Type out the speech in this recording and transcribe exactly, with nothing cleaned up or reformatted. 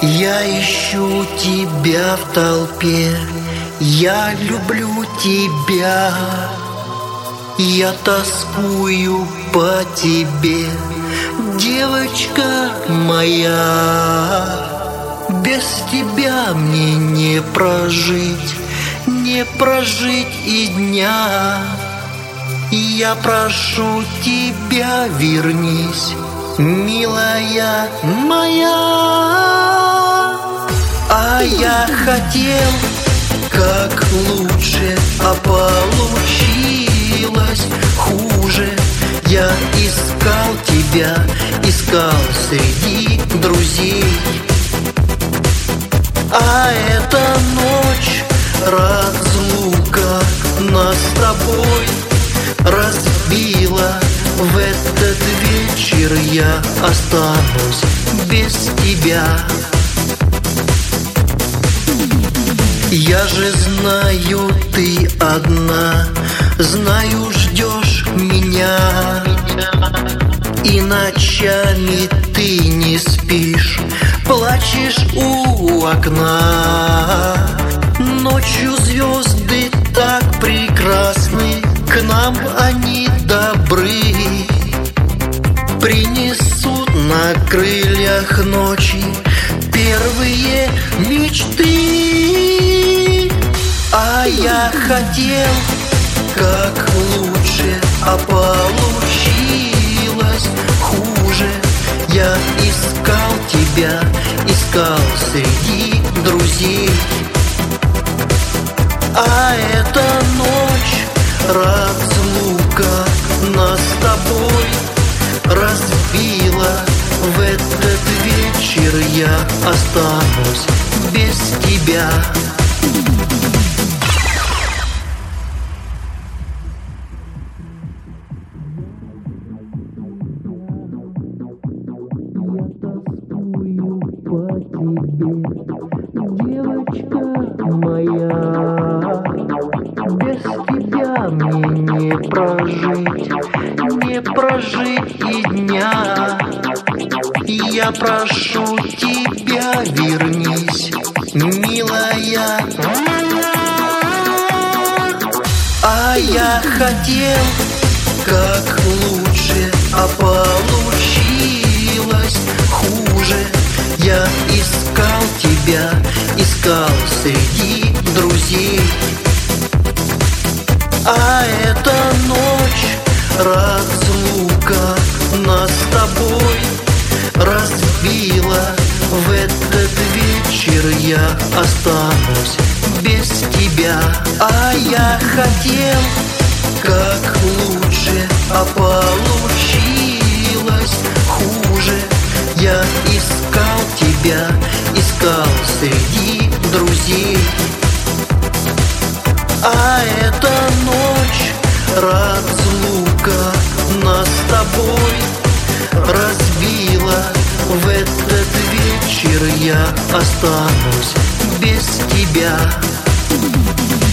Я ищу тебя в толпе, я люблю тебя, я тоскую по тебе, девочка моя. Без тебя мне не прожить, не прожить и дня. Я прошу тебя, вернись, милая моя. А я хотел как лучше, а получилось хуже. Я искал тебя, искал среди друзей. А эта ночь разлука нас с тобой разбила. В этот вечер я останусь без тебя. Я же знаю, ты одна, знаю, ждешь меня. И ночами ты не спишь, плачешь у окна. Ночью звезды так прекрасны, к нам они добры. Принесут на крыльях ночи первые мечты. А я хотел как лучше, а получилось хуже. Я искал тебя, искал среди друзей. А эта ночь разлука нас с тобой разбила. В этот вечер я останусь без тебя. Девочка моя, без тебя мне не прожить, не прожить и дня. Я прошу тебя, вернись, милая. А я хотел как лучше, а получилось хуже. Я искал тебя, искал среди друзей. А эта ночь разлука нас с тобой разбила. В этот вечер я останусь без тебя. А я хотел как лучше, а получилось хуже. Я искал тебя, искал среди друзей. А эта ночь разлука нас с тобой разбила. В этот вечер я останусь без тебя.